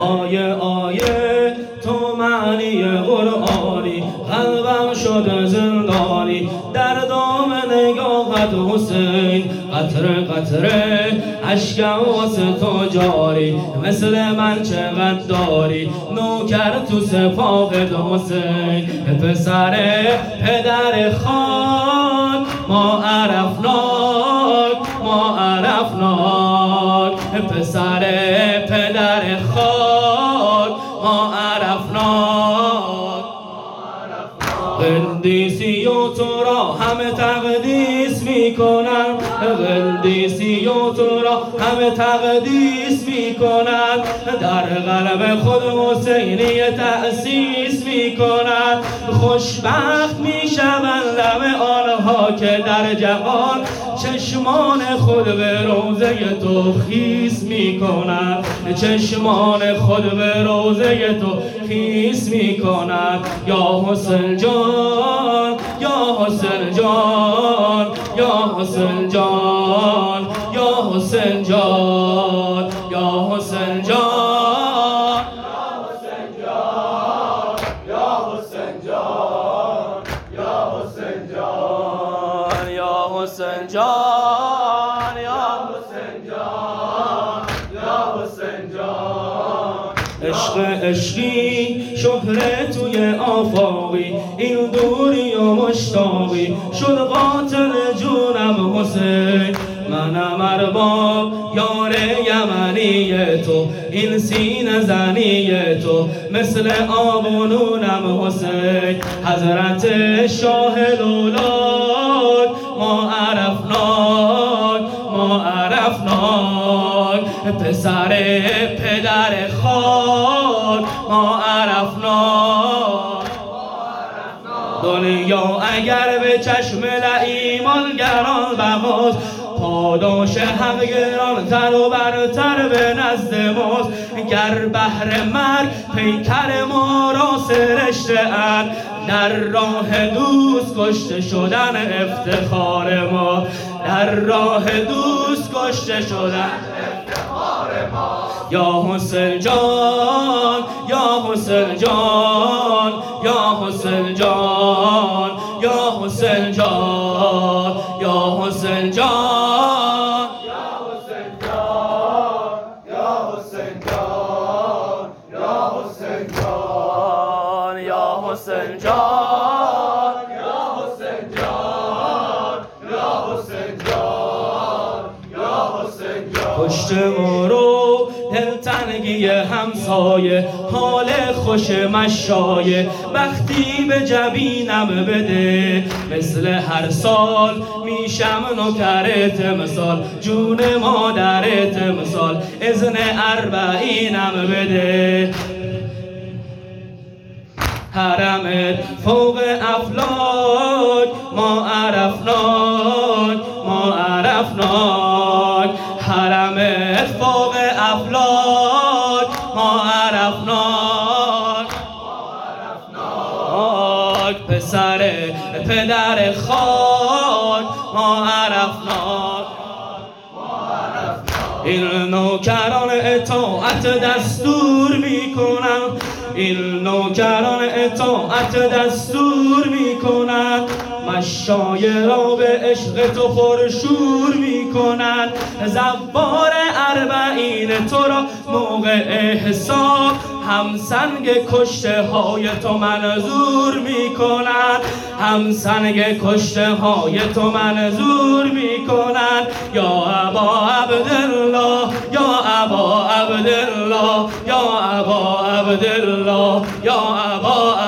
آیه آیه تو معنی قرآنی، قلبم شده زندانی در دام نگاهت حسین. قطره قطره اشکم واسه تو جاری، مثل من چقدر داری نوکر تو سپاهت حسین. پسر پدر خان ما عرفناک، ما عرفناک. پسر پدر خان ما عرفناک. قدیسی و تو را همه تقدیس میکنن، قدیسی و تو را همه تقدیس میکنن. در قلب خود حسینی تأسیس میکنن. خوشبخت میشوند لب آنها که در جهان چشمان خود به روضه تو خیس میکنند. چشمان خود به روضه تو خیس میکنند. یا حسین جان، یا حسین جان، یا حسین جان، یا حسین جان، یا حسین جان، یا حسین جان، یا حسین جان، یا حسین جان، یا حسین جان، یا حسین جان. عشق عشقی شهرت توی آفاقی، این دوری و مشتاقی شد قاتل جونم حسین. منم ارباب یار یمنی تو، این سینه زنی تو مثل آب و نونم حسین. حضرت شاه الاولاد ما عرفناک، ما عرفناک. پسر پدر خان ما عرفناک. دنیا اگر به چشم ایمانگران بهاست، پاداش حق گران تر و برتر به نزد ماست. گر بهر مرگ پیکر ما را سرشته اند، در راه دوست کشته شدن افتخار ما، در راه دوست کشته شدن افتخار ما. یا حسین جان، یا حسین جان، یا حسین جان، یا حسین جان، یا حسین جان، یا حسین جان، یا حسین جان، یا حسین جان، یا حسین جان، یا حسین جان، یا حسین جان، یا حسین جان. پشت ما رو دلتنگی همسایه، حال خوش مشایه، وقتی به جبینم بده. مثل هر سال میشم نوکرت مثال، جون مادرت مثال، اذن اربعینم بده. حرمت فوق افلاک ما عرفناک، ما عرفناک. حرمت فوق افلاک ما عرفناک، پسر پدر خاک ما عرفناک. این نوکران اطاعت دستور میکنن، این نوکران اطاعت دستور میکنن. مشایه را به عشق تو پرشور میکنن. زبار اربعین تو را موقع حساب، هم سنگ کشته های تو منظور میکنن، هم سنگ کشته های تو منظور میکنن. یا ابا عبدالله، یا ابا عبدالله، یا ابا عبدالله، یا ابا